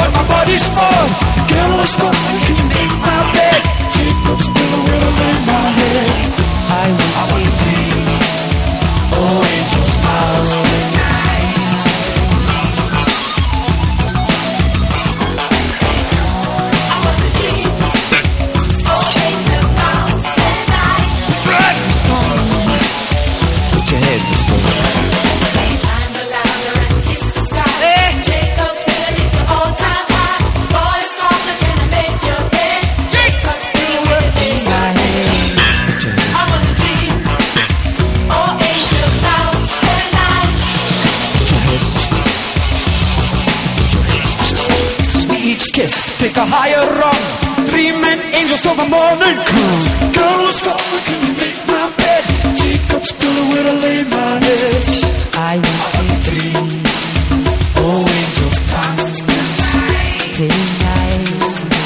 what my body's for. Girl, let's go, can you make my bed? Jacob's pillow where I lay my head. I want to dream. Oh, angels bows tonight. I want to dream. Oh, angels bows tonight. Dragon's gone. Put your head in the stone. Take a higher rung. 3 men, angels till the morning comes. Girl, let's go, can you make my bed? Jacob's pillow where I lay my head. I want to dream. Oh, angels dance tonight.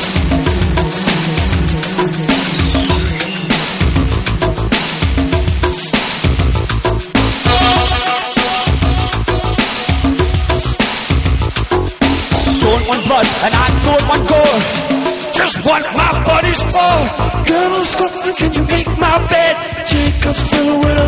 Don't want blood and I don't want gore. Just what my body's for. Girl, let's go, can you make my bed? Jacob's pillow where